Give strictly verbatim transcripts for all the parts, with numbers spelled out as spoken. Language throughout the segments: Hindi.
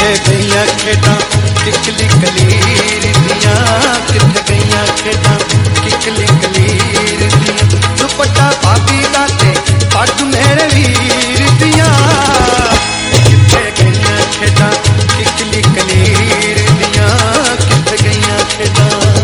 किथे गईयां खेडां किकली कलीर दियां, किथे गईयां खेडां किकली कलीर दियां, दुपट्टा भाभी दा ते पग मेरे वीर दियां। किथे गईयां खेडां किकली कलीर दियां, किथे गईयां खेडां।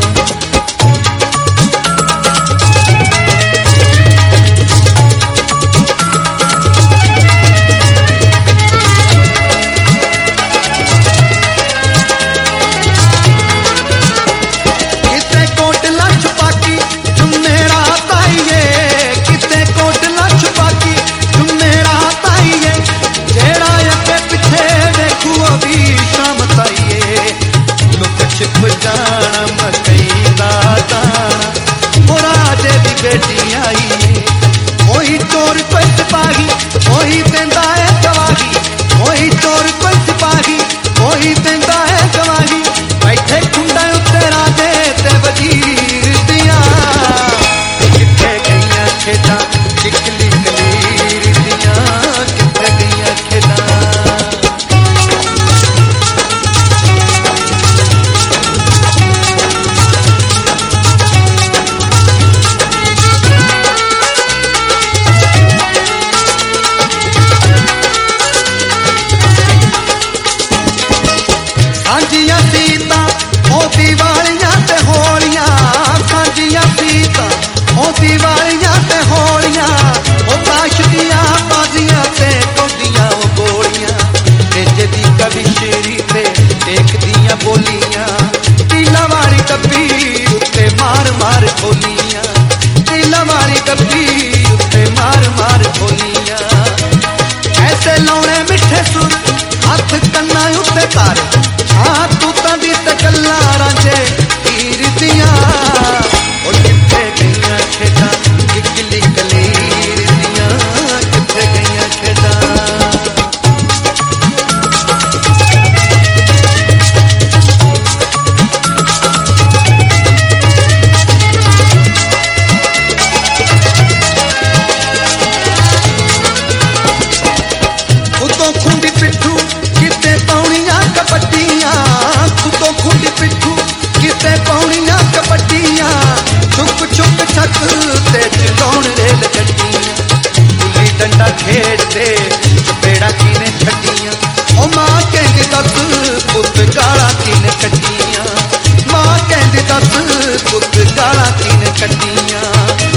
खेड़ते चपेड़ा किने छड्डियां, ओ मां कहंदी दस पुत गाला किने कड्डियां, मां कहंदी दस पुत गाला किने कड्डियां।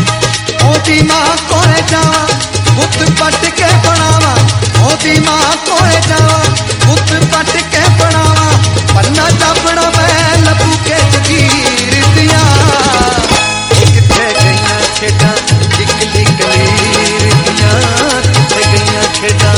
ओदी मां कोले जावा पुत पट के बनावा, ओदी मां कोले जावा पुत पट के बनावा, पन्ना जापना मैं लबू के जगीर दियां। किथे गईयां खेडां किकली कलीर दियां, किथे गईयां खेडां।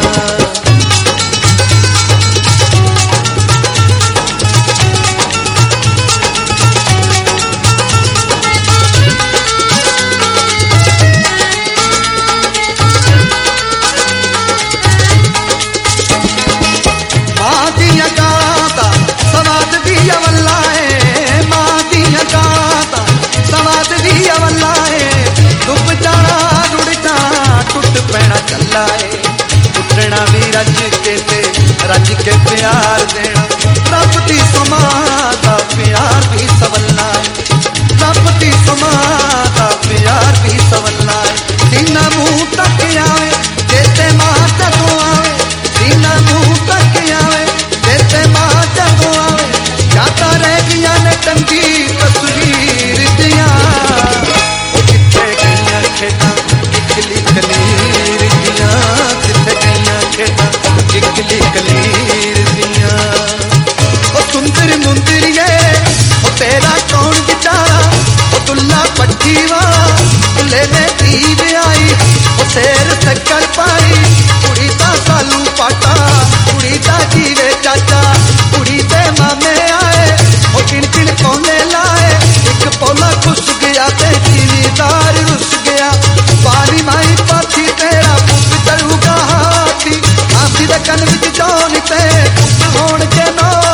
मां दियां गालां दा सवाद भी अवल्ला है, मां दियां गालां दा सवाद भी अवल्ला है, डुब जाना रुड़ जाना टुट पैना चला है, टुटना भी रज के ते रज के प्यार देना, रब दी सुमा दा प्यार भी सवल्ला है, रब दी सुमा दा प्यार भी सवल्ला है। सीना मुंह तक आवे जेते मां जदों आवे, सीना मुंह तक आवे जेते मां जदों आवे, यादां रह गईयां ने टंगी तस्वीर दियां। ओ किथे गईयां खेडां किकली कलीर दियां, किथे गईयां खेडां किकली कलीर दियां। ओ सुंदर मुंदरिए ओ तेरा कौन बेचारा, ओ दुल्ला पट्टी वाला दुल्ले ने दीव आई, ओ शेर शक्कर पाई कुड़ी दा सालू पाटा, कुड़ी दा जीवे चाचा, कुड़ी दे मामे आए ओ किन किन कोने लाए, एक पौला खुस गया ते जिमीदार रुस गया, बारी माई पाथी तेरा पुत चलूगा हाथी, हाथी दे कन विच जौन ते पुत होण के ना